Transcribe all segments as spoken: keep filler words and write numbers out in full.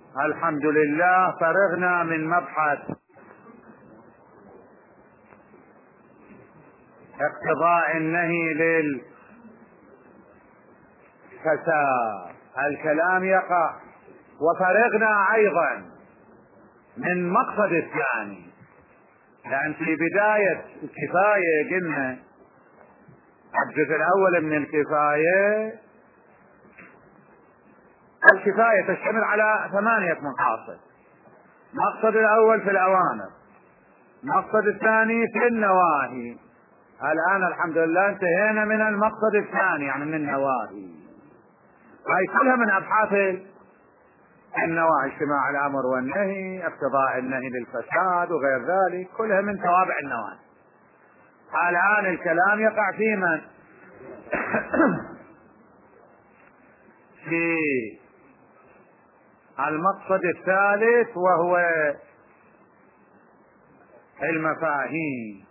الحمد لله، فرغنا من مبحث اقتضاء النهي للفساد. الكلام يقع، وفرغنا ايضا من مقصد الثاني، لان في بداية الكفاية قلنا الجزء الاول من الكفاية الكفاية تشتمل على ثمانية مقاصد. المقصد الاول في الاوامر، المقصد الثاني في النواهي. الان الحمد لله انتهينا من المقصد الثاني، يعني من النواهي. هاي كلها من ابحاث النواهي، اجتماع الامر والنهي، اقتضاء النهي للفساد وغير ذلك، كلها من توابع النواهي. الان الكلام يقع في من في المقصد الثالث، وهو المفاهيم.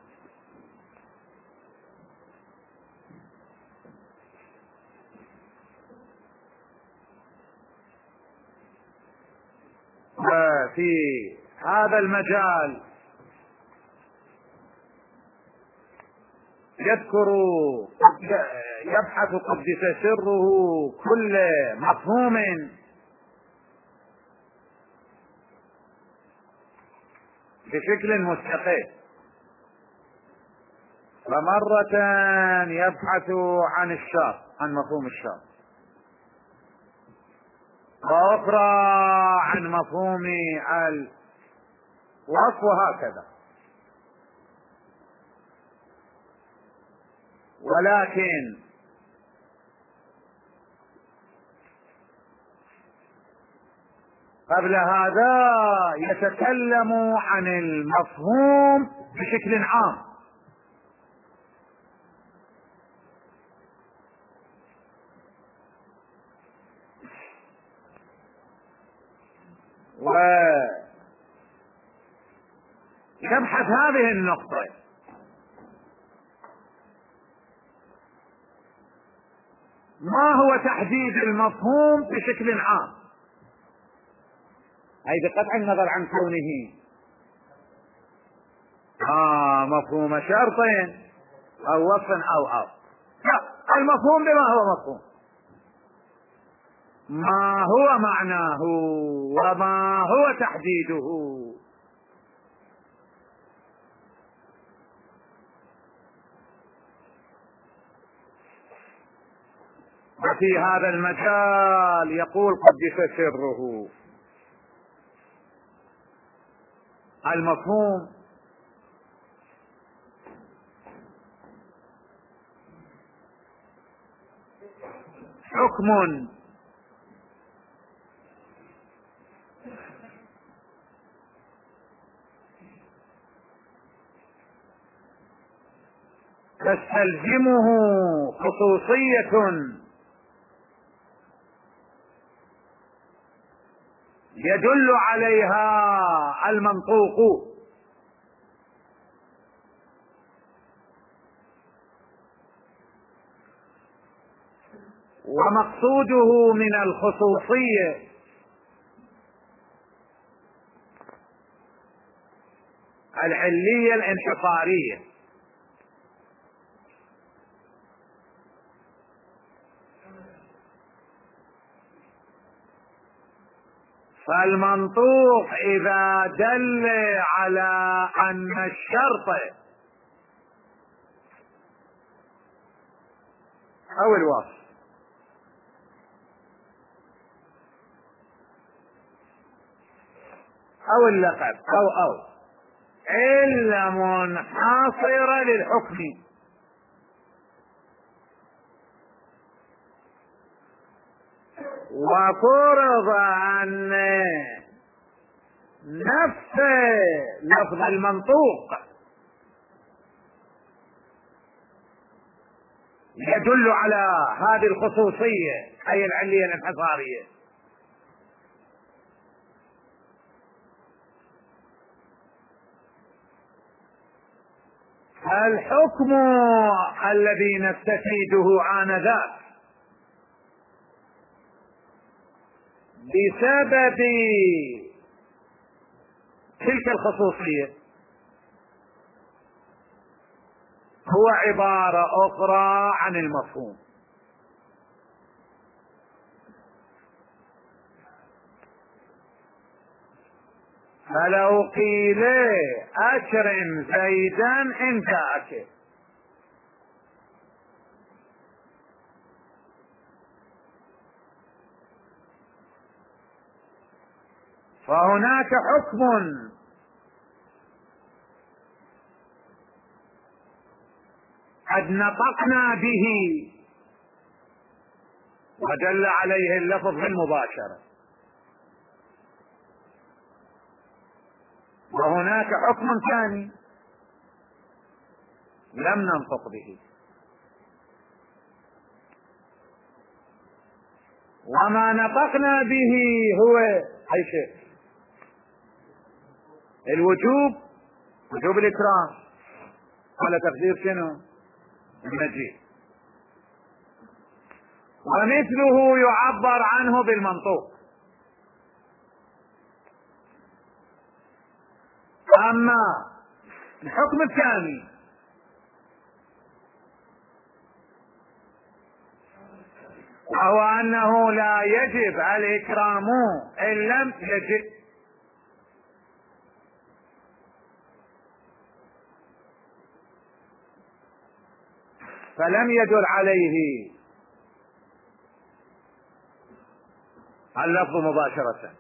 وفي هذا المجال يذكر يبحث قدس سره كل مفهوم بشكل مستقل، فمرة يبحث عن الشرط، عن مفهوم الشرط، وأخرى عن مفهوم الوصف، وهكذا. ولكن قبل هذا يتكلم عن المفهوم بشكل عام، ويبحث هذه النقطة: ما هو تحديد المفهوم بشكل عام، أي بقطع النظر عن كونه آه مفهوم شرط أو وصف أو أو لا، المفهوم بما هو مفهوم، ما هو معناه وما هو تحديده. وفي هذا المجال يقول قدس سره: المفهوم حكم تستلزمه خصوصية يدل عليها المنطوق، ومقصوده من الخصوصية العلية الانحصارية. فالمنطوق إذا دل على أن الشرط أو الوصف أو اللقب أو أو علة منحصرة للحكم، وفرض أن نفس لفظ المنطوق يدل على هذه الخصوصية، أي العلية الانحصارية، الحكم الذي نستفيده آنذاك بسبب تلك الخصوصية هو عبارة أخرى عن المفهوم. فلو قيل أكرم زيدا إن جاءك، فهناك حكم قد نطقنا به ودل عليه اللفظ بالمباشرة، وهناك حكم ثاني لم ننطق به. وما نطقنا به هو أي شيء الوجوب، وجوب الإكرام على تقدير شنو؟ المجيء. ومثله يعبر عنه بالمنطوق. أما الحكم الثاني وهو أنه لا يجب الإكرام إن لم يجب، فلم يدل عليه اللفظ مباشرة،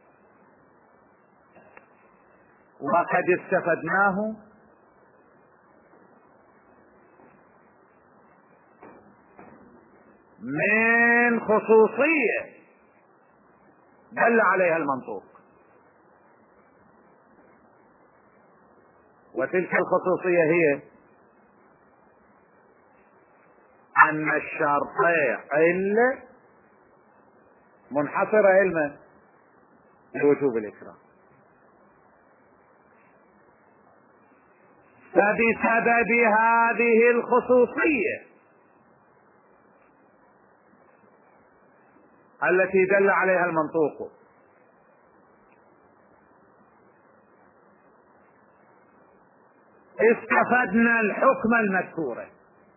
وقد استفدناه من خصوصية دل عليها المنطوق، وتلك الخصوصية هي أن الشرطين علة منحصرة علما لوجوب الإكرام. فبسبب هذه الخصوصية التي دل عليها المنطوق استفدنا الحكم المذكور.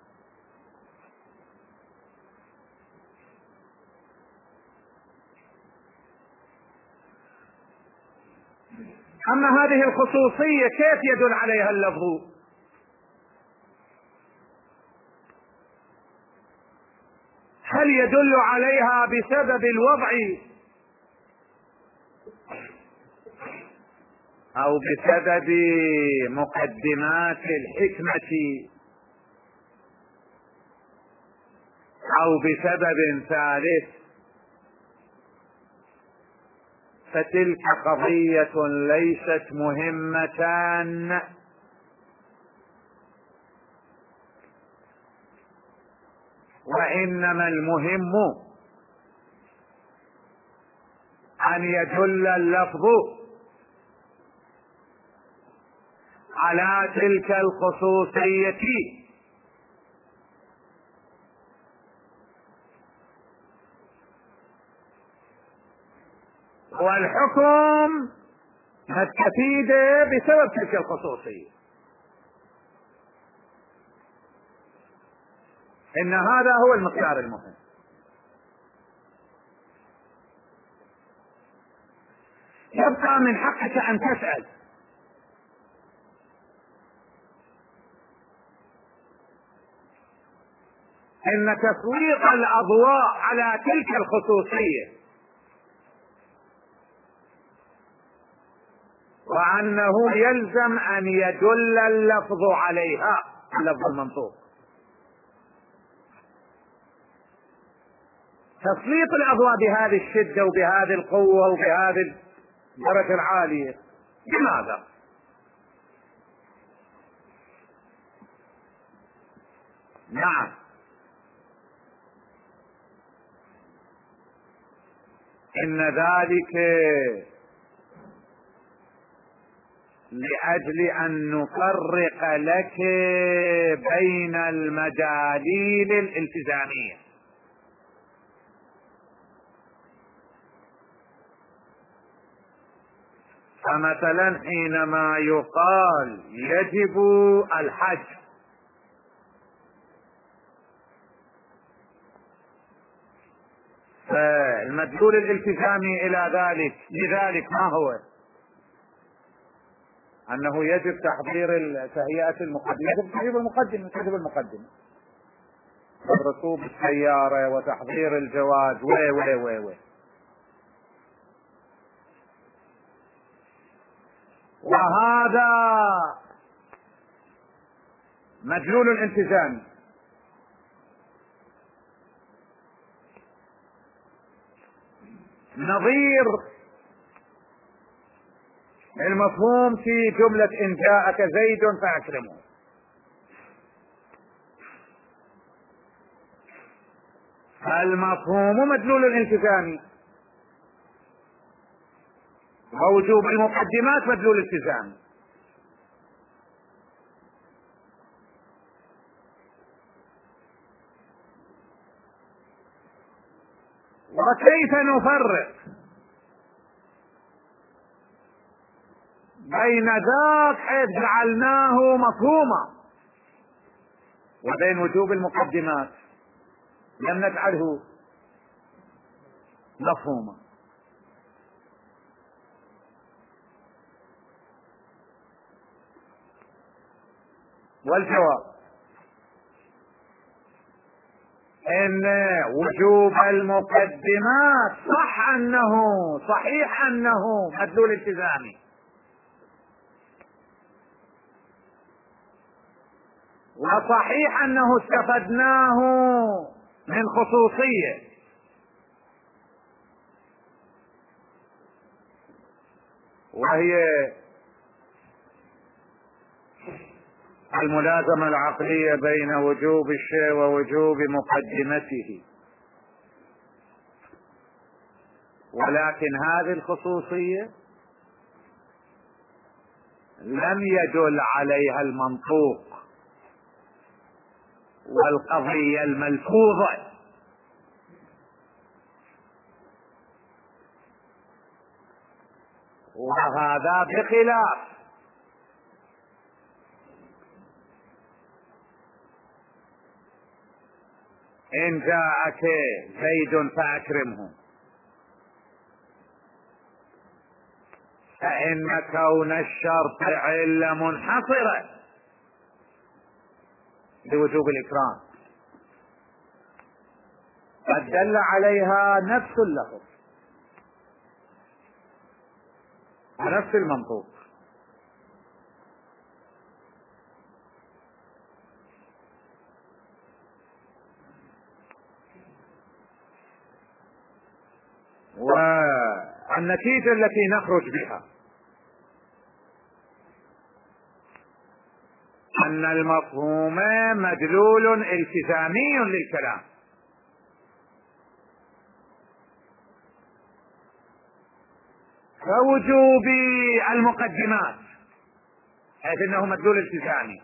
أما هذه الخصوصية كيف يدل عليها اللفظ؟ هل يدل عليها بسبب الوضع أو بسبب مقدمات الحكمة أو بسبب ثالث؟ فتلك قضية ليست مهمة، وإنما المهم أن يدل اللفظ على تلك الخصوصية والحكم نستفيد بسبب تلك الخصوصية. إن هذا هو المقدار المهم. يبقى من حقك أن تسأل إن تسليط الأضواء على تلك الخصوصية وأنه يلزم أن يدل اللفظ عليها، اللفظ المنطوق. تسليط الأضواء بهذه الشدة وبهذه القوة وبهذه الدرجة العالية لماذا؟ نعم، إن ذلك لأجل أن نفرق لك بين المداليل الالتزامية. فمثلا حينما يقال يجب الحج، فالمدلول الالتزامي الى ذلك لذلك ما هو؟ انه يجب تحضير تهيئة المقدمة، يجب تحضير المقدمة، تجب المقدمة ركوب السيارة وتحضير الجواز و و و و وهذا مدلول الالتزام. نظير المفهوم في جملة إن جاءك زيد فأكرمه، المفهوم مدلول الالتزام، ووجوب المقدمات مدلول الالتزام. وكيف نفرق بين ذاك حيث جعلناه مفهوما وبين وجوب المقدمات لم نجعله مفهوما؟ والجواب ان وجوب المقدمات صح انه صحيح انه مدلول التزامي، وصحيح انه استفدناه من خصوصية، وهي الملازمة العقلية بين وجوب الشيء ووجوب مقدمته. ولكن هذه الخصوصية لم يدل عليها المنطوق والقضية الملفوظة، وهذا بخلاف إن جاءك زيد فأكرمه، فإن كون الشرط علة منحصرة لوجوب الإكرام قد دل عليها نفس اللفظ ونفس المنطوق. والنتيجة التي نخرج بها أن المفهوم مدلول التزامي للكلام، فوجوب المقدمات حيث انه مدلول التزامي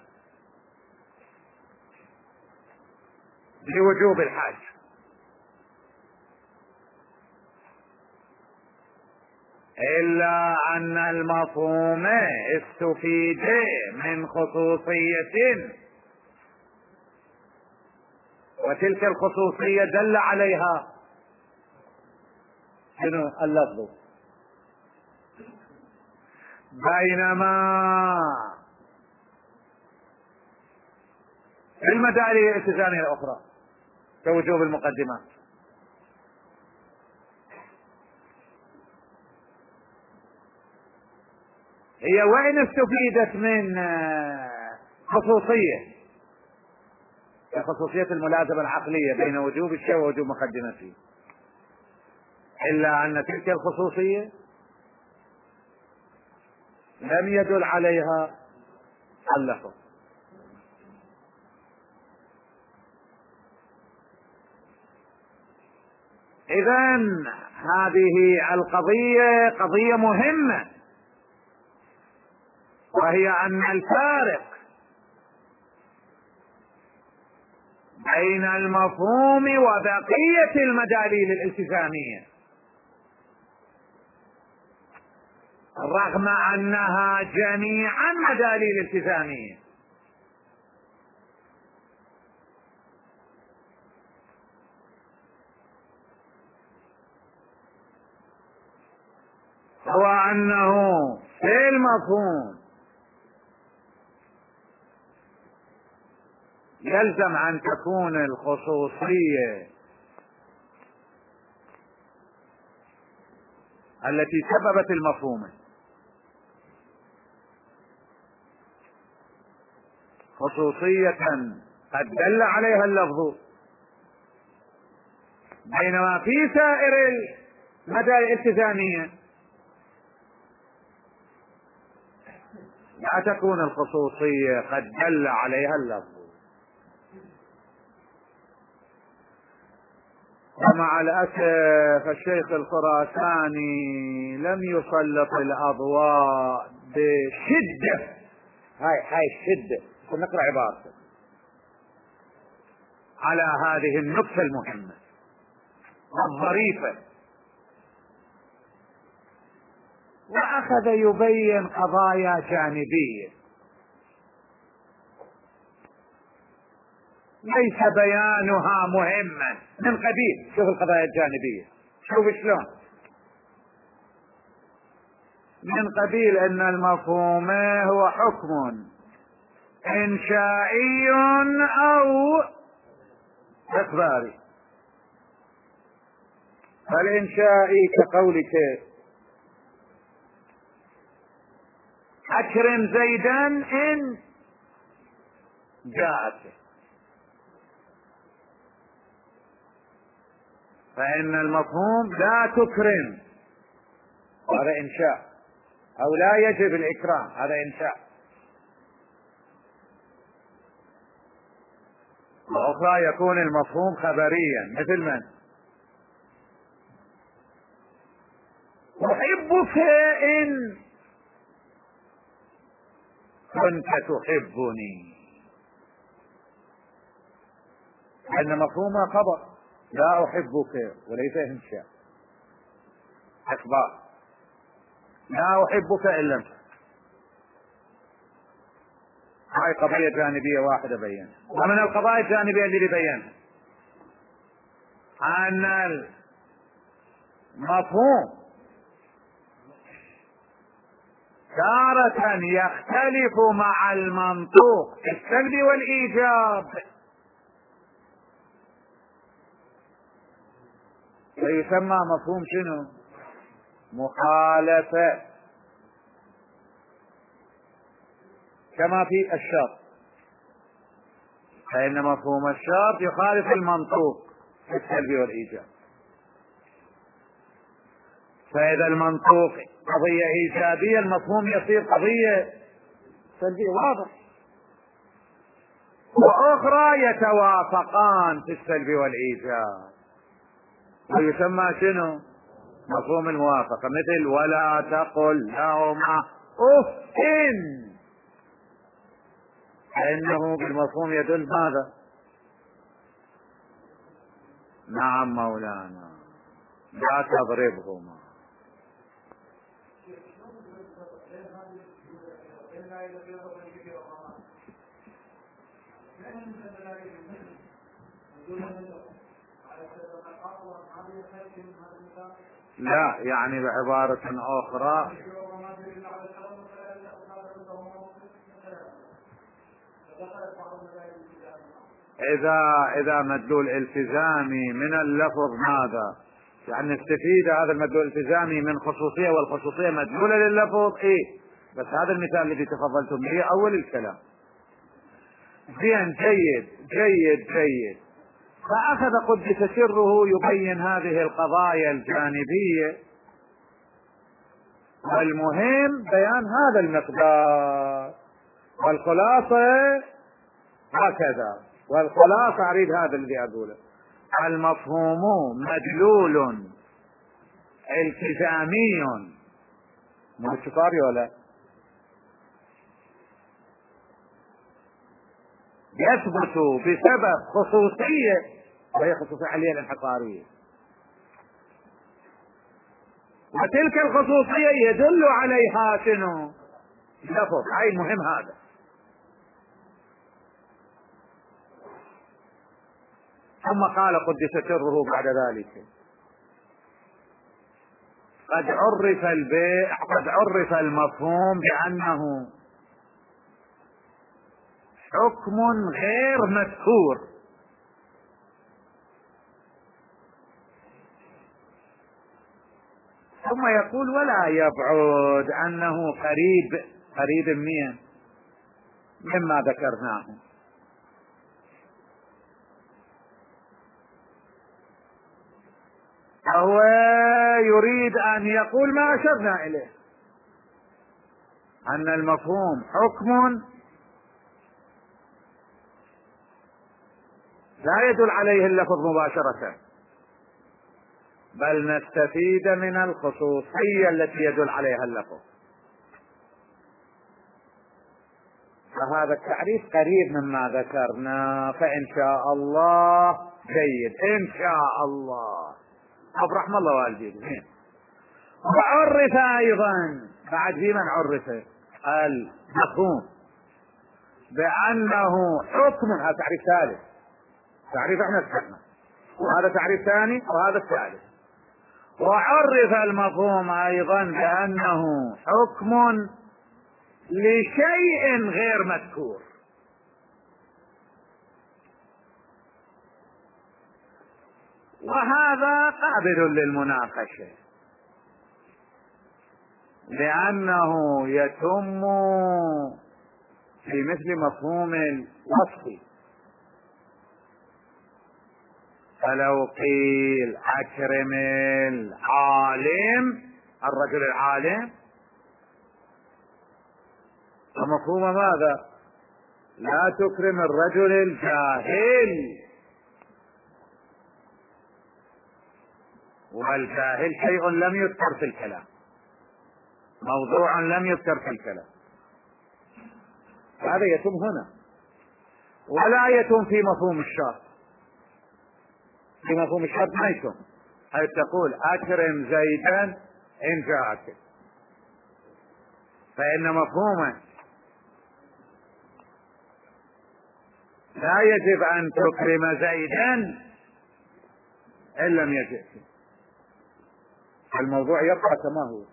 لوجوب الحج، إلا أن المفهوم استفيد من خصوصية، وتلك الخصوصية دل عليها شنو؟ اللفظ. بينما في المداري الالتزامية الأخرى كوجوب المقدمات هي وإن استفيدت من خصوصية خصوصية الملازمة العقلية بين وجوب الشيء ووجوب مقدمته، إلا أن تلك الخصوصية لم يدل عليها اللفظ. إذن هذه القضية قضية مهمة، وهي أن الفارق بين المفهوم وبقية المداليل الالتزامية رغم أنها جميعا مداليل التزامية. هو أنه في المفهوم يلزم أن تكون الخصوصية التي سببت المفهوم خصوصية قد دل عليها اللفظ، بينما في سائر المدى الالتزامية لا تكون الخصوصية قد دل عليها اللفظ. ومع الأسف الشيخ الخراساني لم يسلط الأضواء بشدة، هاي هاي الشدة، نقرأ عبارته، على هذه النقطة المهمة والظريفة، وأخذ يبين قضايا جانبية ليس بيانها مهما، من قبيل شوف القضايا الجانبية، شوف شلون، من قبيل ان المفهوم هو حكم انشائي او اخباري. فالانشائي كقولك اكرم زيدا ان جاءت، فإن المفهوم لا تكرم، هذا إنشاء، أو لا يجب الإكرام، هذا إنشاء. وأخرى يكون المفهوم خبريا، مثل من أحبك إن كنت تحبني، أن مفهومها خبر، لا أحبك وليس إنشاء، إخبار، لا أحبك إلا أنت. هاي قضية جانبية واحدة بينها. ومن القضايا الجانبية اللي بينها أن المفهوم تارة يختلف مع المنطوق في السلب والإيجاب، فيسمى مفهوم شنو؟ مخالفة، كما في الشرط، فإن مفهوم الشرط يخالف المنطوق في السلب والإيجاب. فإذا المنطوق قضية إيجابية المفهوم يصير قضية سلبية، واضح. وأخرى يتوافقان في السلب والإيجاب، ويسمى شنو؟ مفهوم الموافقة، مثل ولا تقل لهما أف، فإنه بالمفهوم يدل ماذا؟ نعم مولانا، لا تضربهما. لا، يعني بعبارة أخرى إذا إذا مدلول التزامي من اللفظ ماذا؟ يعني نستفيد هذا المدلول الالتزامي من خصوصية، والخصوصية مدلولة لللفظ، إيه؟ بس هذا المثال الذي تفضلتم به أول الكلام. زين، جيد جيد جيد. فأخذ قدس سره يبين هذه القضايا الجانبية، والمهم بيان هذا المقدار، والخلاصة هكذا، والخلاصة أريد هذا الذي أقوله: المفهوم مدلول التزامي، مو الشطاري ولا يثبت بسبب خصوصية، وهي خصوصية علية الانحصارية. وتلك الخصوصية يدل عليها شنو؟ لفظ. هاي مهم هذا. ثم قال قدس سره بعد ذلك: قد عرف البيع قد عرف المفهوم بأنه حكم غير مذكور، ثم يقول: ولا يبعد أنه قريب قريب من مما ذكرناه. فهو يريد أن يقول ما أشرنا إليه، أن المفهوم حكم لا يدل عليه اللفظ مباشرة، بل نستفيد من الخصوصية التي يدل عليها اللفظ. فهذا التعريف قريب مما ذكرنا، فإن شاء الله جيد، إن شاء الله. طب رحم الله والديك. وعرف أيضا بعد في من عرف المفهوم بأنه حكم. هذا تعريف ثالث، تعريف احنا ذكرنا، وهذا تعريف ثاني، وهذا الثالث. وعرف المفهوم أيضا بأنه حكم لشيء غير مذكور. وهذا قابل للمناقشة، لأنه يتم في مثل مفهوم الوصف. فلو قيل أكرم العالم، الرجل العالم، فمفهوم ماذا؟ لا تكرم الرجل الجاهل، والجاهل شيء لم يذكر في الكلام، موضوع لم يذكر في الكلام. هذا يتم هنا، ولا يتم في مفهوم الشرط. في مفهوم الشرط ما يتم، هل تقول أكرم زيدا إن جاءك، فإن مفهومه لا يجب أن تكرم زيدا إن لم يجئ. الموضوع يبقى كما هو.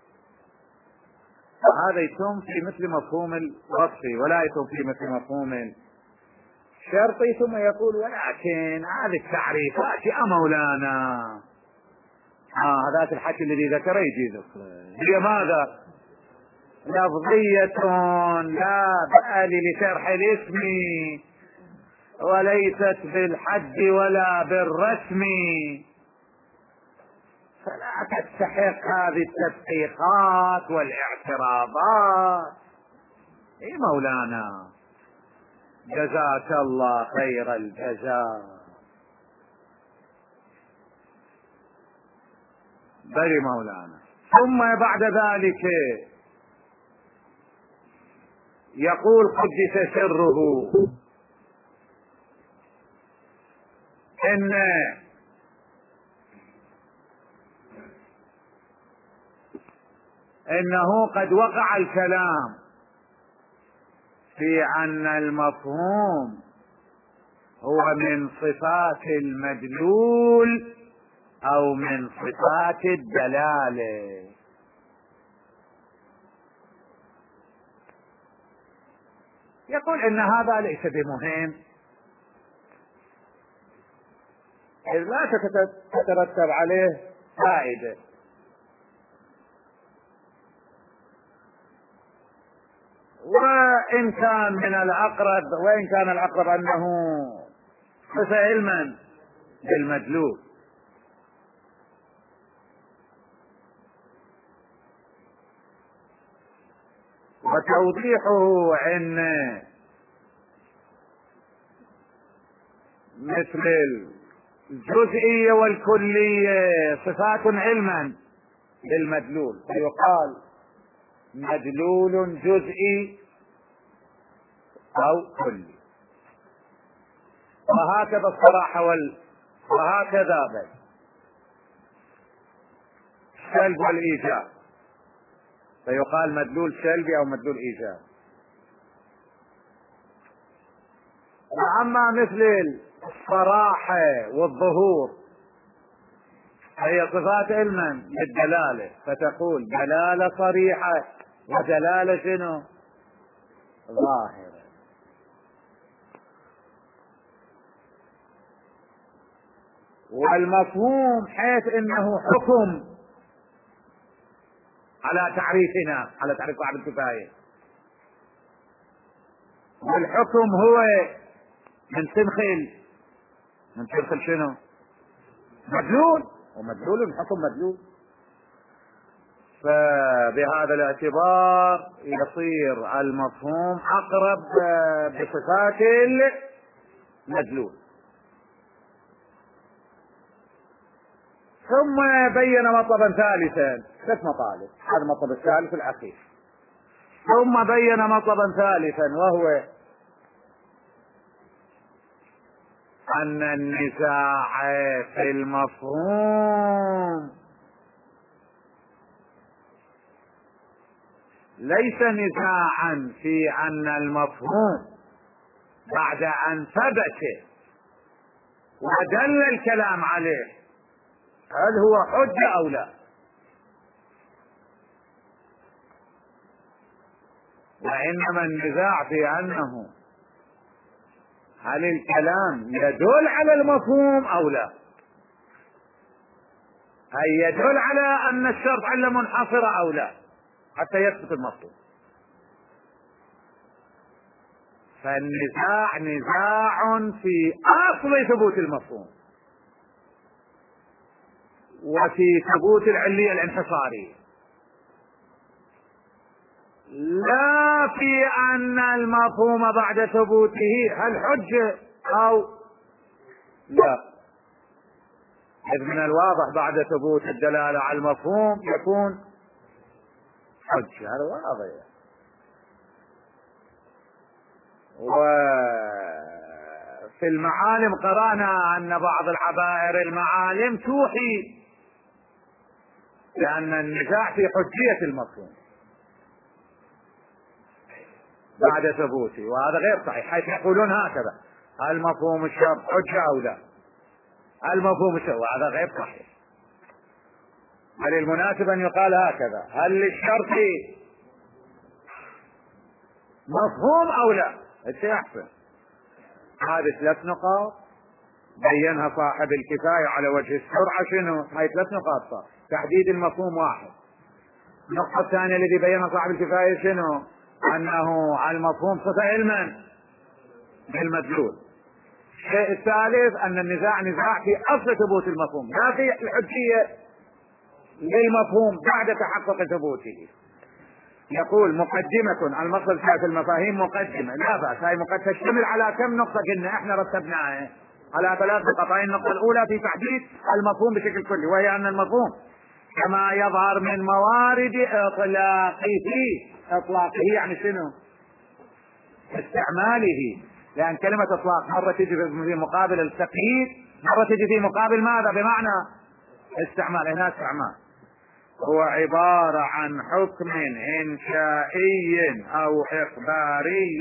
وهذا يتم في مثل مفهوم الوصف، ولا يتم في مثل مفهوم الشرط. ثم يقول: ولكن هذه التعريفات يا مولانا، آه هذا الحكي الذي ذكره يجيزك، هي ماذا؟ لفظية لا بأل لشرح الاسم، وليست بالحد ولا بالرسم، فلا تستحق هذه التدقيقات والاعتراضات. اي مولانا، جزاك الله خير الجزاء. بل مولانا. ثم بعد ذلك يقول قدس سره: إن إنه قد وقع الكلام في أن المفهوم هو من صفات المدلول أو من صفات الدلالة. يقول إن هذا ليس بمهم، إذ لا تترتب عليه فائدة. وإن كان من الأقرب وإن كان الأقرب أنه صفة علما بالمدلول. وتوضيحه أن مثل الجزئية والكلية صفات علما بالمدلول، فيقال مدلول جزئي أو كلي، وهكذا الصراحة وال... وهكذا بل السلب والإيجاب، فيقال مدلول سلبي أو مدلول إيجاب. وأما مثل الصراحة والظهور هي صفات علما للدلالة، فتقول دلالة صريحة ودلالة شنو؟ ظاهرة. والمفهوم حيث انه حكم على تعريفنا، على تعريف صاحب الكفاية، والحكم هو من سنخل من سنخل شنو؟ مدلول، ومدلول الحكم مدلول. فبهذا الاعتبار يصير المفهوم اقرب بصفات المدلول. ثم بين مطلبا ثالثا، ثلاث مطالب، هذا المطلب الثالث الاخير. ثم بين مطلبا ثالثا وهو ان النزاع في المفهوم ليس نزاعا في ان المفهوم بعد ان ثبت ودل الكلام عليه هل هو حجة او لا، وانما النزاع في انه هل الكلام يدل على المفهوم او لا، اي يدل على ان الشرط علة منحصرة او لا حتى يثبت المفهوم. فالنزاع نزاع في اصل ثبوت المفهوم وفي ثبوت العلية الانحصارية، لا في ان المفهوم بعد ثبوته هل حجة او لا. إذ من الواضح بعد ثبوت الدلالة على المفهوم يكون حجة، هذا واضح. وفي المعالم قرأنا أن بعض العبائر المعالم توحي لأن النزاع في حجية المفهوم بعد ثبوته، وهذا غير صحيح، حيث يقولون هكذا هل مفهوم الشرط حجة أو لا، المفهوم الشرط، وهذا غير صحيح. بل المناسب أن يقال هكذا هل للشرط مفهوم أو لا، الشيء أحسن. هذه ثلاث نقاط بينها صاحب الكفاية على وجه السرعة. شنو هاي ثلاث نقاط؟ صار تحديد المفهوم واحد. النقطة الثانية الذي بينها صاحب الكفاية شنو؟ أنه المفهوم صفة علما بالمدلول. الشيء الثالث أن النزاع نزاع في أصل ثبوت المفهوم لا في الحجية للمفهوم بعد تحقق ثبوته. يقول مقدمة المقصد في المفاهيم مقدمة، لا بأس، هاي مقدمة تشتمل على كم نقطة قلنا احنا رتبناها على ثلاث نقاط. النقطة الأولى في تحديد المفهوم بشكل كلي، وهي أن المفهوم كما يظهر من موارد إطلاقه. إطلاقه يعني شنو؟ استعماله، لأن كلمة إطلاق مرة تجي في مقابل التقييد، مرة تجي في مقابل ماذا؟ بمعنى استعمال. هنا استعمال هو عبارة عن حكم إنشائي أو إخباري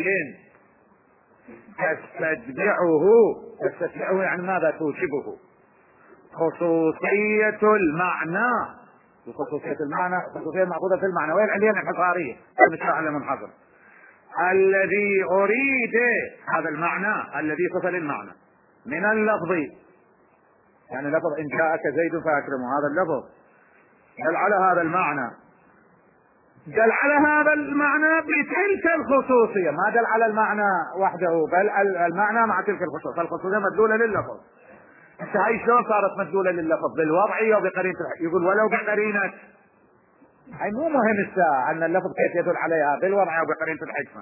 تستتبعه تستتبعه يعني ماذا؟ توجبه خصوصية المعنى. خصوصية المعنى خصوصية مأخوذة في المعنى، وهي العلية الانحصارية المشاع المنحصر الذي أريد، هذا المعنى الذي صفة للمعنى من اللفظ، يعني لفظ إن جاءك زيد فأكرمه، هذا اللفظ دل على هذا المعنى، دل على هذا المعنى بتلك الخصوصية، ما دل على المعنى وحده بل المعنى مع تلك الخصوصية، فالخصوصية مدلولة لللفظ. انت هاي شلون صارت مدلولة لللفظ؟ بالوضعية وبقرينة. يقول ولو بقرينة، هاي مو مهم الساعة ان اللفظ كيف يدل عليها، بالوضعية وبقرينة الحكمة.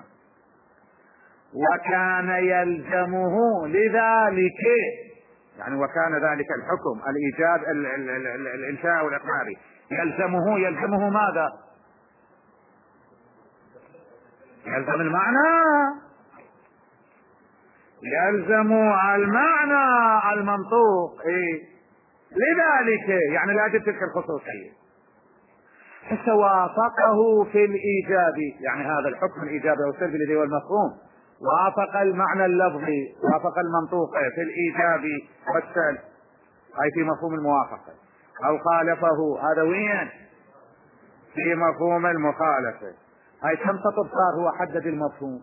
وكان يلزمه لذلك، يعني وكان ذلك الحكم الإيجاب الإنشاء والإقراري يلزمه يلزمه ماذا؟ يلزم المعنى، يلزم المعنى المنطوق. إيه؟ لذلك يعني لاجل تلك الخصوصية. حتى وافقه في الإيجاب، يعني هذا الحكم الإيجابي أو السلبي الذي هو المفهوم وافق المعنى اللفظي، وافق المنطوق في الإيجاب والسلب، أي في مفهوم الموافقة، أو خالفه، هذا وين؟ في مفهوم المخالفة. هاي كم سطر صار هو حدد المفهوم؟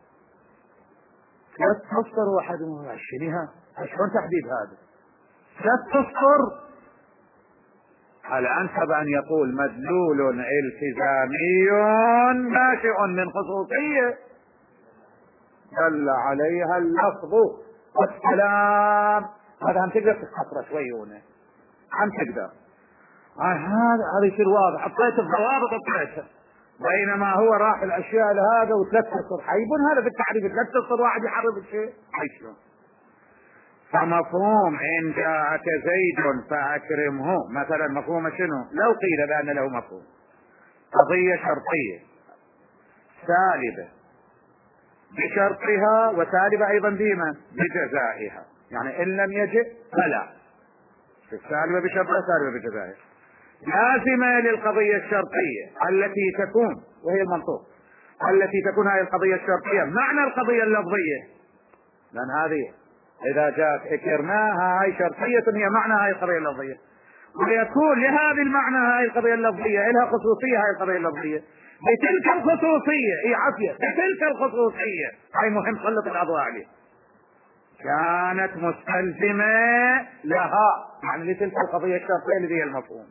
ثلاث سطر واحد شنها؟ شلون تحديد هذا؟ ثلاث سطر. الأنسب أن يقول مدلول التزامي ناشئ من خصوصية دل عليها اللفظ والكلام. هذا هم تقدر تختصره شوي هنا، هم تقدر هذا هذا يصير واضح. حطيت الضوابط حطيتها، بينما هو راح الاشياء لهذا وثلاث سطر حيبون هذا في التعريف، ثلاث سطر واحد يحرف الشيء هاي شلون؟ فمفهوم إن جاءك زيد فأكرمه مثلا، مفهوم شنو؟ لو قيل بأن له مفهوم قضية شرطية سالبة بشرطها وسالبة أيضا بما بجزائها، يعني إن لم يجئ فلا، سالبة بشرطها سالبة بجزائها، لازمة للقضية الشرطية التي تكون، وهي المنطوق التي تكون هذه القضية الشرطية معنى القضية اللفظية، لأن هذه إذا جاءت اكرماها هاي شرطية هي معنى هاي القضية اللفظية، ويكون لهذه المعنى هاي القضية اللفظية لها خصوصية، هاي القضية اللفظية بتلك الخصوصية، اي عافية بتلك الخصوصية، هاي مهم سلط الأضواء عليه، كانت مستلزمة لها، يعني لتلك القضية الشرطية التي هي المفهوم.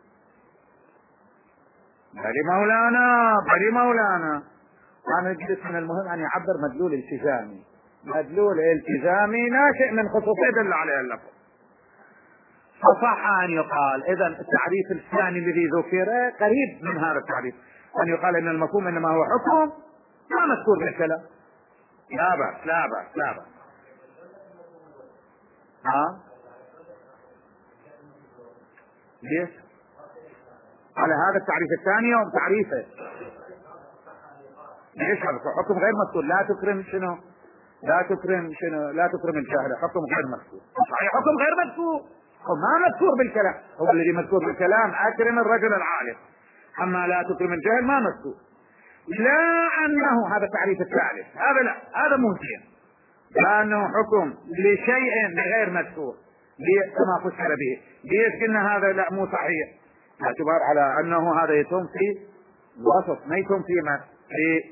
بل مولانا بل مولانا أنا أجلس من المهم أن يعبر مدلول التزامي، مدلول التزامي ناشئ من خصوصية دل عليها اللفظ. فصح أن يقال إذا التعريف الثاني الذي ذكر قريب من هذا التعريف، أن يقال أن المفهوم إنما هو حكم ما مذكور بالكلام. لا بأس لا بأس لا بأس. ها ليش؟ على هذا التعريف الثاني أو تعريفه ليش؟ هذا حكم غير مذكور. لا تكرم شنو؟ لا تكرم شنو؟ لا تكرم الجاهل، حكم غير مذكور. صحيح حكم غير مذكور، هو ما مذكور بالكلام، هو الذي مذكور بالكلام أكرم الرجل العالم، أما لا تكرم الجاهل ما مذكور. لا أنه هذا التعريف الثالث، هذا لا، هذا ممكن لأنه حكم لشيء غير مذكور كما فسر به. ليش قلنا هذا لا مو صحيح؟ اعتبار على أنه هذا يتم في وسط ما يتم في في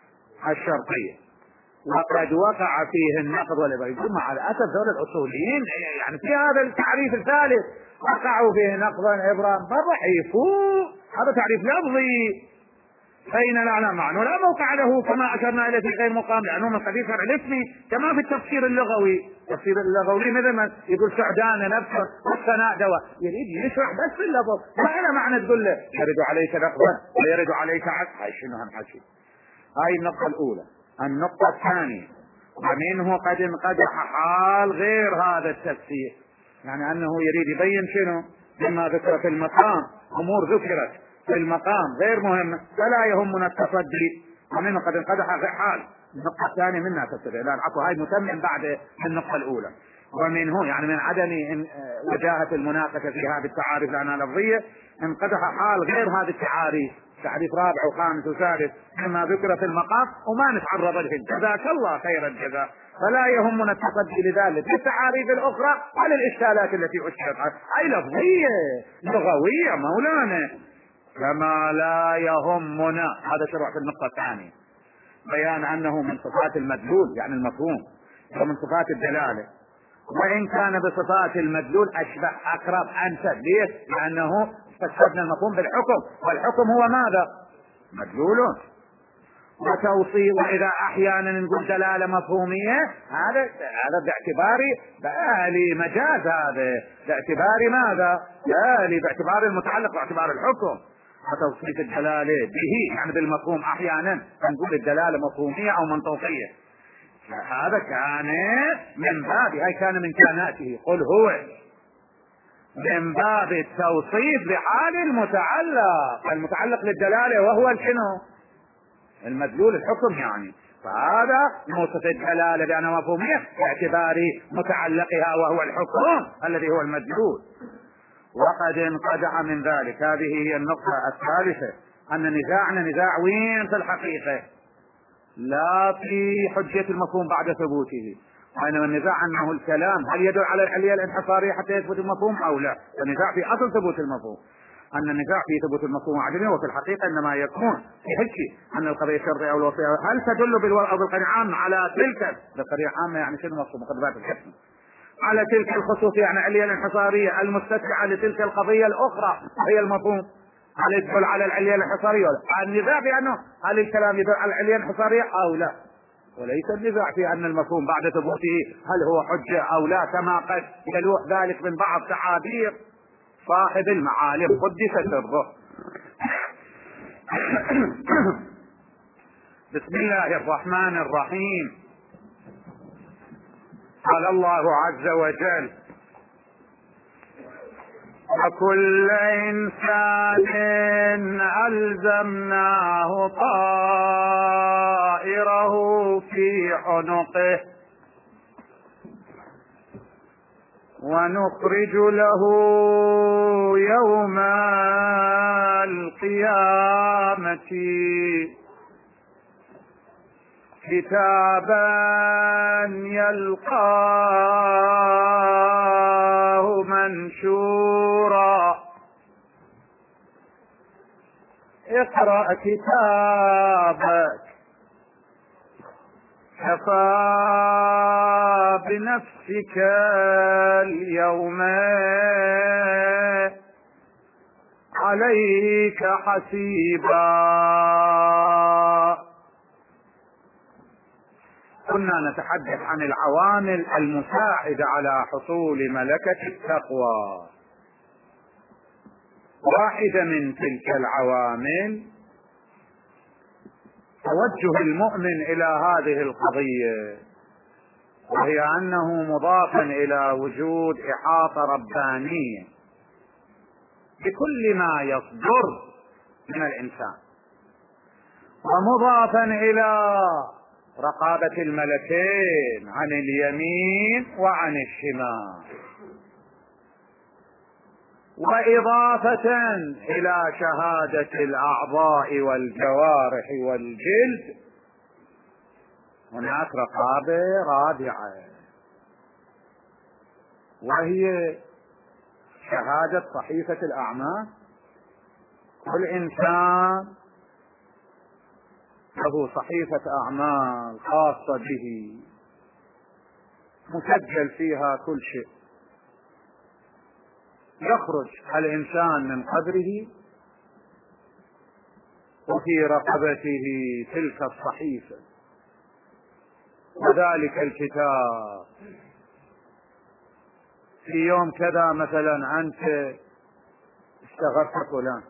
الشرطية، وقد وقع فيه النقد والإبراء. مع الأسف دول الأصوليين يعني في هذا التعريف الثالث وقعوا فيه نقضا إبراء ضعيفوا، هذا تعريف لفظي فإن لا معنى ولا موقع له كما أشرنا إليه في غير مقام، لأنه من قضية شرع الاسم كما في التفسير اللغوي. التفسير اللغوي مثل ما يقول سعدان نفسه والثناء دواء، يريد يشرح بس في اللفظ ما له معنى تقول له يرد عليك نقضا ويرد عليك عكس. هاي شنو هم حكي؟ هاي النقطة الأولى. النقطة الثانية ومنه قد انقدح حال غير هذا التفسير، يعني أنه يريد يبين شنو مما ذكر في المقام، أمور ذكرت في المقام غير مهمة فلا يهمنا التصدي، ومنه قد انقدح حال. النقطة الثانية منها تتبع، لا العفو هاي متمم بعد النقطة الأولى. ومنه يعني من عدم وجاهة المناقشة في هذه التعاريف لأنها لفظية انقدح حال غير هذه التعاريف، تعريف رابع وخامس وسادس مما ذكر في المقام وما نتعرض له. جزاك الله خير الجزاء. فلا يهمنا التصدي لذلك في التعاريف الأخرى على الإشكالات التي أشكلت، أي لفظية لغوية مولانا، كما لا يهمنا. هذا شرع في النقطة الثانية، بيان أنه من صفات المدلول يعني المفهوم ومن صفات الدلالة، وإن كان بصفات المدلول أشبه أقرب أنسب. ليش؟ لأنه فسرنا المفهوم بالحكم، والحكم هو ماذا؟ مدلول وتوصيف. وإذا أحيانا نقول دلالة مفهومية هذا هذا باعتبار بآلي مجاز، هذا باعتبار ماذا؟ بآلي باعتبار المتعلق باعتبار الحكم. وتوصيف الدلالة به يعني بالمفهوم أحيانا نقول الدلالة مفهومية أو منطوقية. هذا كان من باب هاي كان من كاناته قل هو من باب التوصيف لحال المتعلق، المتعلق للدلالة وهو شنو؟ المدلول الحكم يعني. فهذا موصف الدلالة بأنها مفهومية باعتبار متعلقها وهو الحكم الذي هو المدلول. وقد انقدح من ذلك، هذه هي النقطة الثالثة، أن نزاعنا نزاع وين في الحقيقة؟ لا في حجة المفهوم بعد ثبوته، وإنما النزاع أنه الكلام هل يدل على العلية الانحصارية حتى يثبت المفهوم أو لا. النزاع في أصل ثبوت المفهوم، أن النزاع في ثبوت المفهوم وعدمه، وفي الحقيقة إنما يكون في حكي أن القضية الشرطية أو الوصية هل تدل بالورقة أو بالقرينة عامة على تلك القضية عامة، يعني شنو مفهوم مقدمات الحكم على تلك الخصوصية، يعني العلية الانحصارية المستتبعة لتلك القضية الأخرى هي المفهوم، هل يدخل على العلية الانحصارية ولا لا؟ النزاع بأنه هل الكلام يدل على العلية الانحصارية أو لا، وليس النزاع في أن المفهوم بعد ثبوته هل هو حجة أو لا، كما قد يلوح ذلك من بعض تعابير صاحب المعالم قدس سره. بسم الله الرحمن الرحيم. قال الله عز وجل: وكل إنسان ألزمناه طائره في عنقه ونخرج له يوم القيامة كتابا يلقاه منشورا اقرأ كتابك كفى بنفسك اليوم عليك حسيبا. كنا نتحدث عن العوامل المساعدة على حصول ملكة التقوى. واحدة من تلك العوامل توجه المؤمن إلى هذه القضية، وهي أنه مضافا إلى وجود إحاطة ربانية بكل ما يصدر من الإنسان، ومضافا إلى رقابة الملكين عن اليمين وعن الشمال، وإضافة إلى شهادة الأعضاء والجوارح والجلد هناك رقابة رابعة، وهي شهادة صحيفة الأعمال. كل إنسان له صحيفة أعمال خاصة به مسجل فيها كل شيء. يخرج الإنسان من قبره وفي رقبته تلك الصحيفة وذلك الكتاب. في يوم كذا مثلا أنت اشتغلت فلان،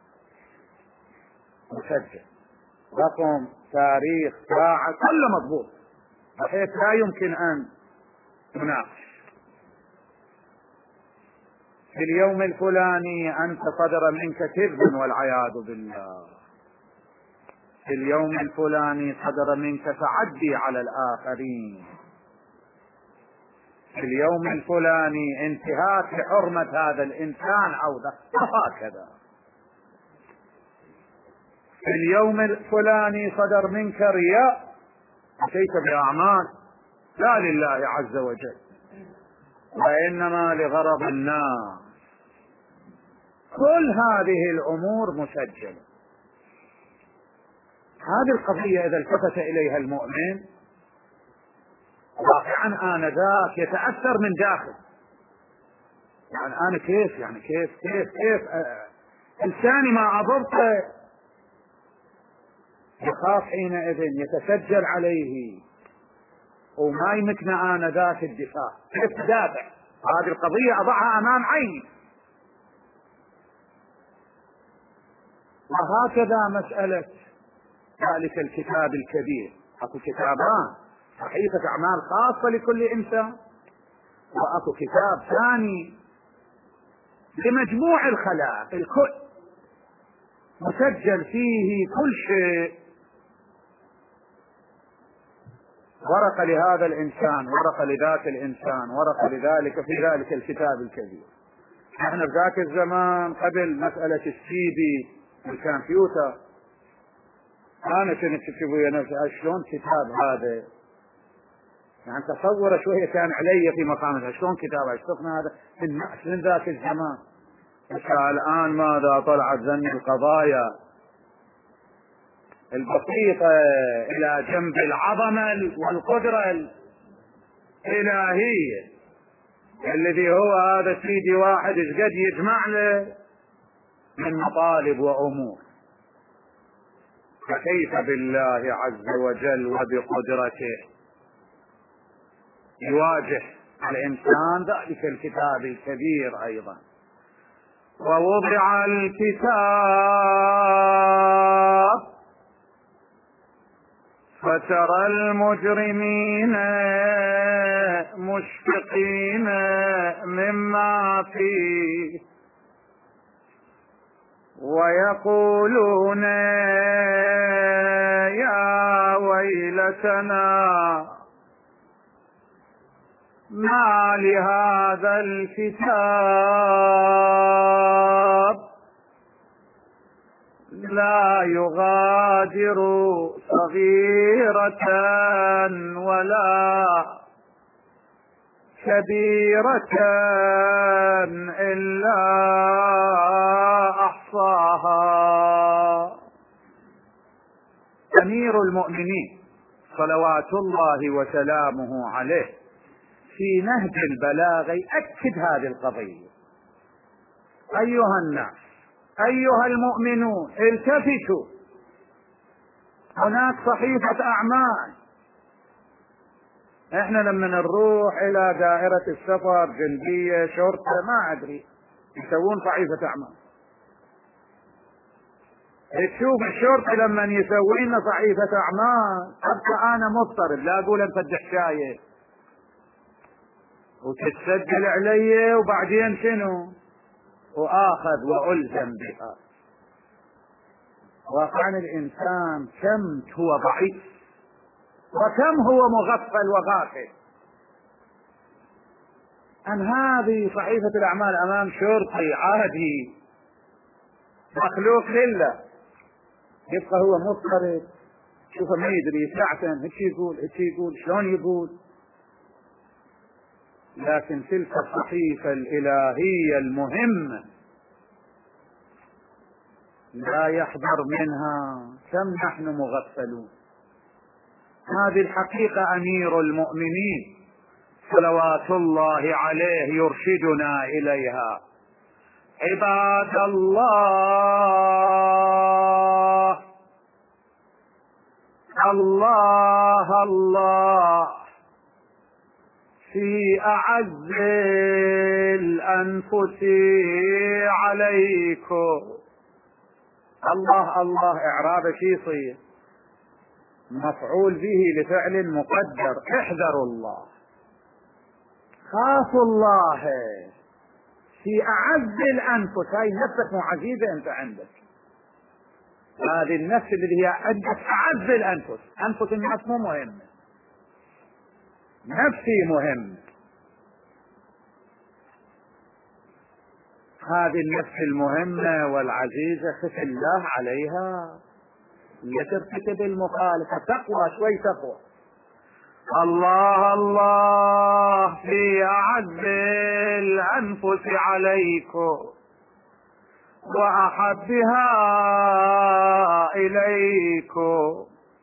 مسجل رقم تاريخ ساعة كله مضبوط بحيث لا يمكن أن تناقش. في اليوم الفلاني أنت صدر منك كذب والعياذ بالله، في اليوم الفلاني صدر منك تعدي على الآخرين، في اليوم الفلاني انتهاك حرمة هذا الإنسان أو ذا، وهكذا. في اليوم الفلاني صدر منك رياء، أتيت بأعمال لا لله عز وجل وإنما لغرض الناس. كل هذه الأمور مسجلة. هذه القضية إذا التفت إليها المؤمن واقعا آنذاك يتأثر من داخل، يعني أنا كيف يعني كيف كيف كيف إنساني ما أضرته، يخاف حينئذ يتسجل عليه وما يمكن آنذاك الدفاع. كيف تدافع؟ هذه القضية أضعها أمام عيني. وهكذا مسألة ذلك الكتاب الكبير، أكو كتابان، صحيفة أعمال خاصة لكل إنسان، وأكو كتاب ثاني لمجموع الخلائق الكل مسجل فيه كل شيء. ورقة لهذا الإنسان، ورقة لذاك الإنسان، ورقة لذلك في ذلك الكتاب الكبير. نحن في ذاك الزمان قبل مسألة السي دي الكمبيوتر. انا كنت اكتب ويا نفسي شلون كتاب هذا، يعني تصور شويه كان علي في مقام شلون كتاب اشتقنا هذا الناس من ذاك الزمان. الان ماذا طلعت ذن القضايا البسيطه الى جنب العظمه والقدره الالهيه الذي هو هذا سيدي واحد ايش قد يجمع له من مطالب وامور. فكيف بالله عز وجل وبقدرته يواجه الانسان ذلك الكتاب الكبير ايضا. ووضع الكتاب فترى المجرمين مشفقين مما فيه ويقولون يا ويلتنا ما لهذا الكتاب لا يغادر صغيرة ولا كبيرة إلا أحصاها. أمير المؤمنين صلوات الله وسلامه عليه في نهج البلاغة يأكد هذه القضية. أيها الناس أيها المؤمنون التفتوا، هناك صحيفة أعمال. احنا لما نروح الى دائرة السفر جندية شرطة ما ادري يسوون صحيفة اعمال. تشوف الشرطة لما يسوي لنا صحيفة اعمال ابقى انا مضطرب لا اقول انفتح شاية وتتسجل علي وبعدين شنو واخذ والزم بها. واقعا الانسان كم هو ضعيف وكم هو مغفل وغافل عن هذه صحيفة الأعمال أمام شرطي عادي مخلوق لله يبقى هو مضطرب. شوفه ما يدري يستعتم هيك يقول هيك يقول شلون يقول. لكن تلك الصحيفة الإلهية المهمة لا يحضر منها كم نحن مغفلون. هذه الحقيقة أمير المؤمنين صلوات الله عليه يرشدنا إليها. عباد الله الله الله في أعز الأنفس عليكم. الله الله إعراب شي يصير مفعول به لفعل مقدر. احذروا الله خافوا الله في أعز الأنفس. هاي نفسك مو عزيزة أنت عندك، هذه النفس اللي هي عندك أعز الأنفس. أنفس الناس مو مهمة، نفسي مهم. هذه النفس المهمة والعزيزة خف الله عليها لا ترتكب المخالفة. تقوى شوي تقوى. الله الله في أعز الأنفس عليكم وأحبها إليكم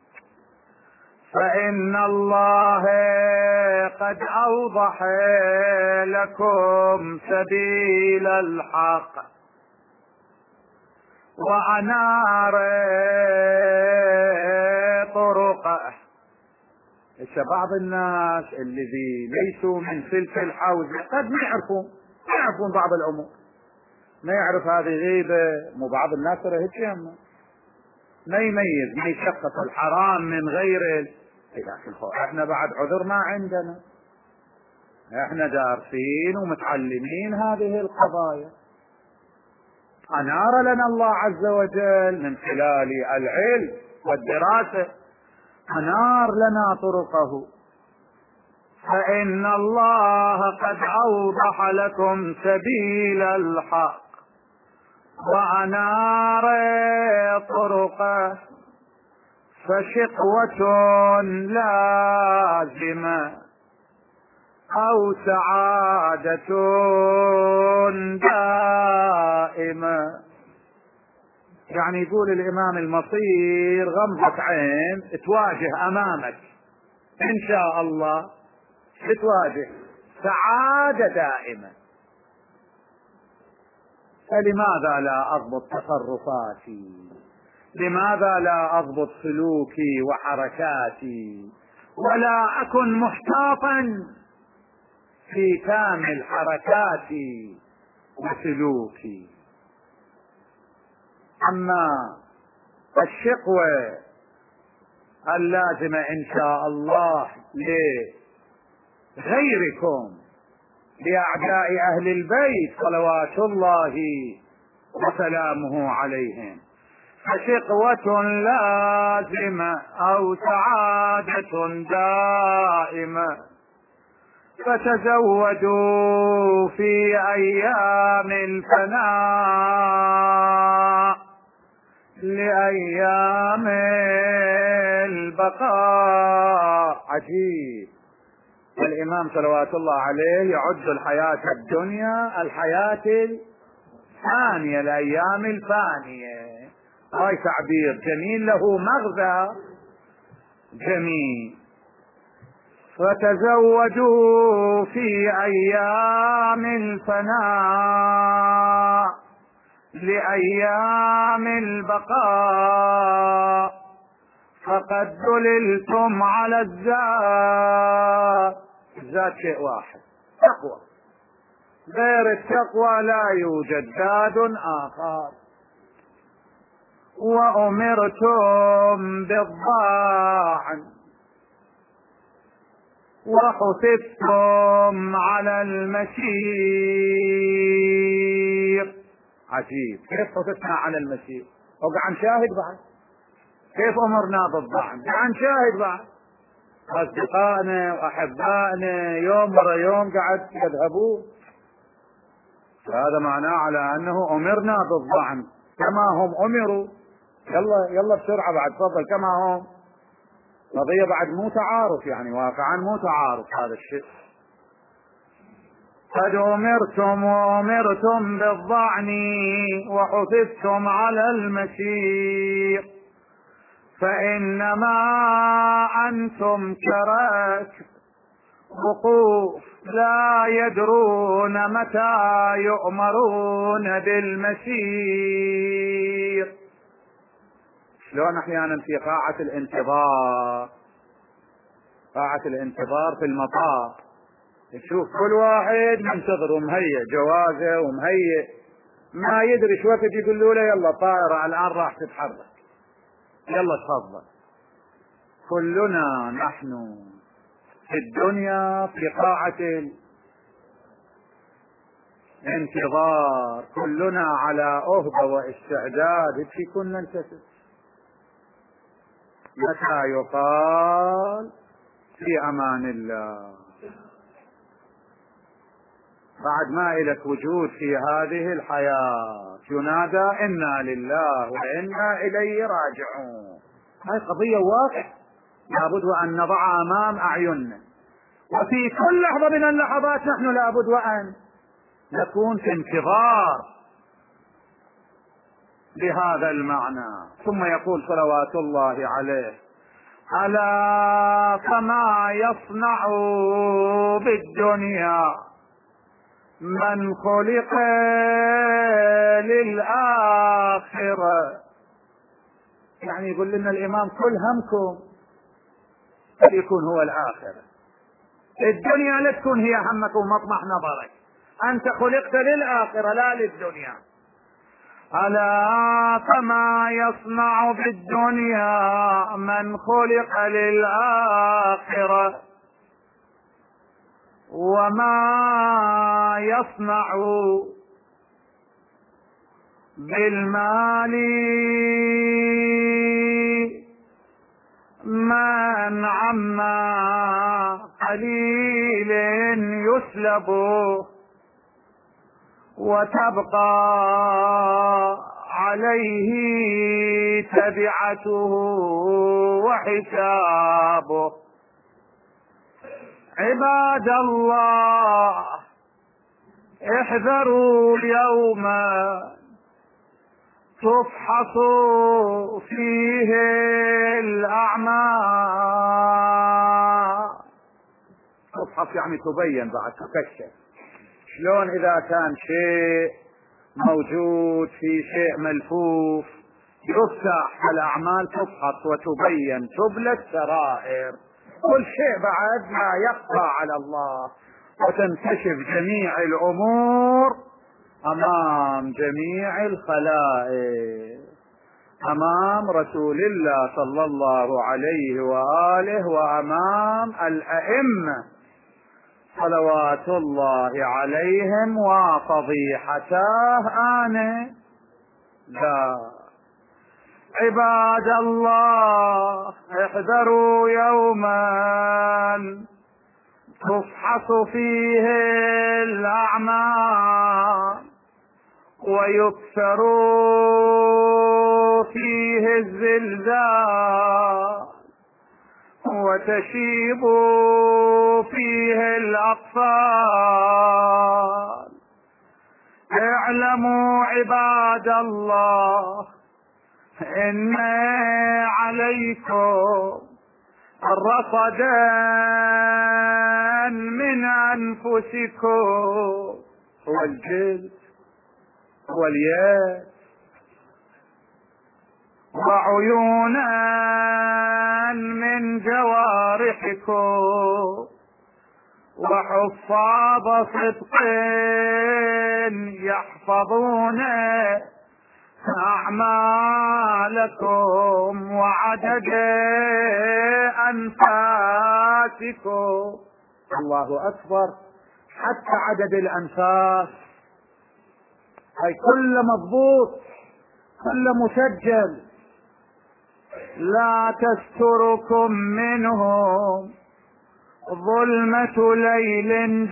فإن الله قد أوضح لكم سبيل الحق وأنار طرقه. إيش بعض الناس الذي ليسوا من سلك الحوز قد ما يعرفون ما يعرفون بعض الأمور، ما يعرف هذه غيبة. مو بعض الناس ترى هيك يما ما يميز ما يشخص الحرام من غيره. لكن احنا بعد عذر ما عندنا، احنا دارسين ومتعلمين هذه القضايا. أنار لنا الله عز وجل من خلال العلم والدراسة، أنار لنا طرقه. فإن الله قد أوضح لكم سبيل الحق وأنار طرقه فشقوة لازمة أو سعادة دائمة. يعني يقول الإمام المصير غمضة عين تواجه أمامك إن شاء الله، تواجه سعادة دائمة. فلماذا لا أضبط تصرفاتي؟ لماذا لا أضبط سلوكي وحركاتي ولا أكن محتاطا في كامل حركاتي وسلوكي؟ أما الشقوة اللازمة إن شاء الله لغيركم، لأعداء أهل البيت صلوات الله وسلامه عليهم، فشقوة لازمة أو سعادة دائمة. فتزودوا في أيام الفناء لأيام البقاء. عجيب، الإمام صلوات الله عليه يعد الحياة الدنيا الحياة الفانية، الأيام الفانية. هاي تعبير جميل له مغزى جميل. فتزودوا في أيام الفناء لأيام البقاء فقد دللتم على الزاد. الزاد شيء واحد، تقوى. غير التقوى لا يوجد زاد آخر. وأمرتم بالضاعن وحثثتم على المسير. عجيب، كيف حثثنا على المسير؟ وقع نشاهد بعد كيف أمرنا بالضعن، قاعد نشاهد بعد أصدقائنا وأحبائنا يوم ورا يوم قاعد يذهبون. هذا معناه على أنه أمرنا بالضعن كما هم أمروا. يلا يلا بسرعة بعد، تفضل كما هم. قضية بعد مو تعارف، يعني واقعا مو تعارف هذا الشيء. قد أمرتم وأمرتم بالضعن وحثثتم على المسير فإنما أنتم كراكب وقوف لا يدرون متى يؤمرون بالمسير. شلون احيانا في قاعة الانتظار، قاعة الانتظار في المطار، تشوف كل واحد منتظر ومهيئ جوازه ومهيئ، ما يدري شو وقت يقولوا له يلا طائرة الآن راح تتحرك، يلا تفضل. كلنا نحن في الدنيا في قاعة الانتظار، كلنا على أهبة واستعداد في كنا ننتظر متى يقال في أمان الله. بعد ما إلك وجود في هذه الحياة ينادى إنا لله وإنا إليه راجعون. هاي قضية واقع لابد وأن نضع أمام أعيننا، وفي كل لحظة من اللحظات نحن لابد وأن نكون في انتظار بهذا المعنى. ثم يقول صلوات الله عليه ألا فما يصنع بالدنيا من خلق للآخرة. يعني يقول لنا الإمام كل همكم أن يكون هو الآخرة، الدنيا لا تكون هي همك ومطمح نظرك، أنت خلقت للآخرة لا للدنيا. ألا فما يصنع بالدنيا من خلق للآخرة وما يصنع بالمال من عما قليل يسلب وتبقى عليه تبعته وحسابه. عباد الله احذروا يوما تفحص فيه الأعمال. تفحص يعني تبين، بعد تكشف. شلون إذا كان شيء موجود في شيء ملفوف يفتح، الأعمال تفحص وتبين، تبلى السرائر، كل شيء بعد لا يخفى على الله، وتنكشف جميع الأمور أمام جميع الخلائق، أمام رسول الله صلى الله عليه وآله وأمام الأئمة صلوات الله عليهم. وفضيحتاه آنه لا. عباد الله احذروا يوما تفحص فيه الأعمال ويكسر فيه الزلزال وتشيب فيه الأطفال. اعلموا عباد الله إن عليكم رصدا من أنفسكم، هو الجلد واليد، وعيونا من جوارحكم، وحفاظ صدق يحفظون أعمالكم وعدد أنفاسكم. الله أكبر، حتى عدد الأنفاس هاي كله مضبوط، كله مسجل. لا تستركم منهم ظلمة ليل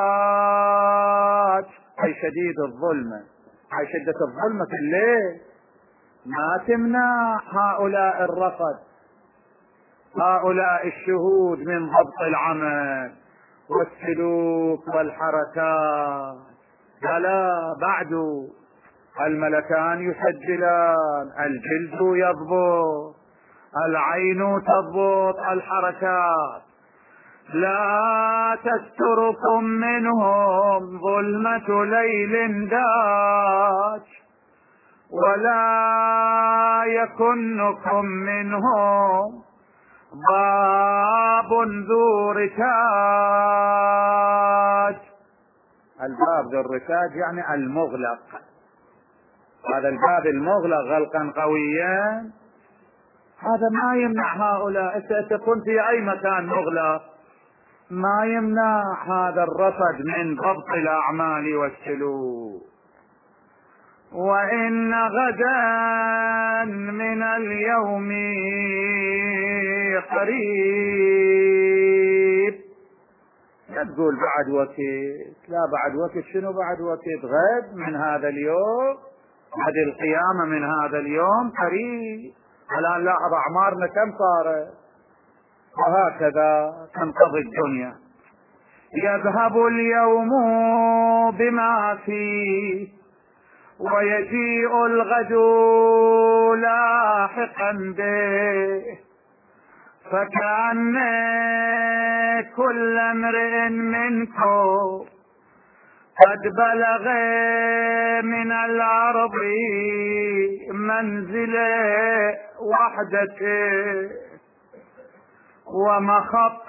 دات. هاي شديد الظلمة، هاي شدة الظلمة في الليل ما تمنع هؤلاء الرصد، هؤلاء الشهود من ضبط العمل والسلوك والحركات. بلى بعد الملكان يسجلان، الجلد يضبط، العين تضبط الحركات. لا تستركم منهم ظلمة ليل داج، ولا يكنكم منهم باب ذو رتاج. الباب ذو الرتاج يعني المغلق، هذا الباب المغلق غلقا قويا، هذا ما يمنع هؤلاء تكون في أي مكان مغلق، ما يمنع هذا الرصد من ضبط الأعمال والسلوك. وإن غدا من اليوم قريب. لا تقول بعد وقت، لا بعد وقت، شنو بعد وقت؟ غد من هذا اليوم، بعد القيامة من هذا اليوم قريب. الآن لاحظ أعمارنا كم صارت، وهكذا تنقضي الدنيا. يذهب اليوم بما فيه ويجيء الغد لاحقا به، فكأن كل امرئ منكم قد بلغ من الأرض منزل وحدته ومخط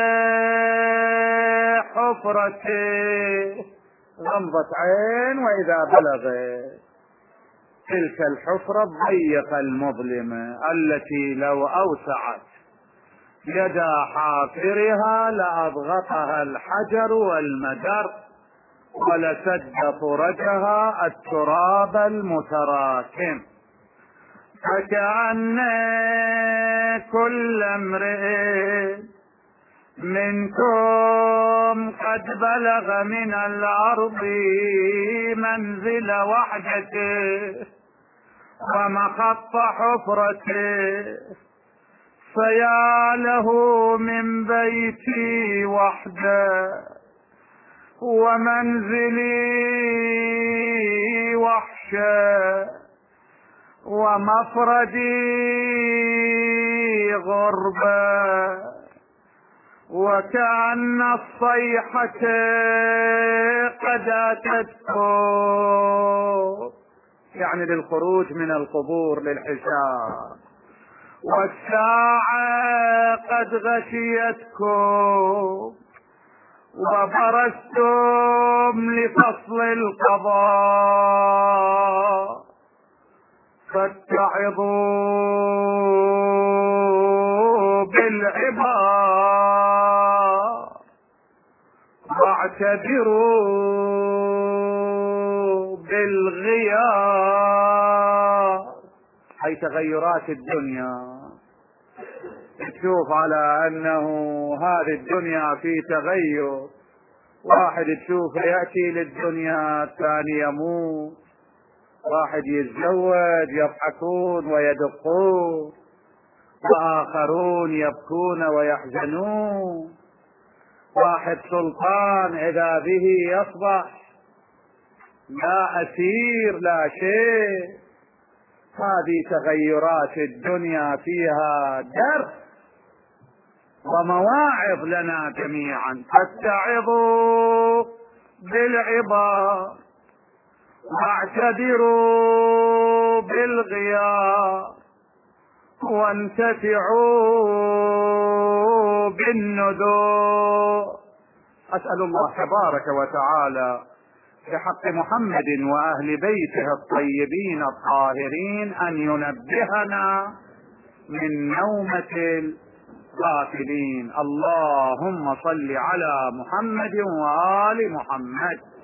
حفرته. غمضة عين وإذا بلغ تلك الحفرة الضيقة المظلمة التي لو أوسعت يد حافرها لأضغطها الحجر والمدر ولسد فرجها التراب المتراكم. فكأن كل امرئ منكم قد بلغ من الأرض منزل وحدته ومخط حفرته، فيا له من بيتي وحده ومنزلي وحشه ومفردي غربة، وكأن الصيحة قد أتتكم، يعني للخروج من القبور للحساب، والساعة قد غشيتكم وبرزتم لفصل القضاء، فاتعظوا بالعباد واعتبروا بالغياب. أي تغيرات الدنيا، تشوف على أنه هذه الدنيا في تغير، واحد تشوف يأتي للدنيا الثاني يموت، واحد يتزوج يضحكون ويدقون، وآخرون يبكون ويحزنون، واحد سلطان إذا به يصبح لا أسير لا شيء. هذه تغيرات الدنيا فيها درس ومواعظ لنا جميعا، فاتعظوا بالعباد واعتبروا بالغياب وانتفعوا بالنذور. أسأل الله تبارك وتعالى بحق محمد وأهل بيته الطيبين الطاهرين أن ينبهنا من نومة الغافلين. اللهم صل على محمد وآل محمد.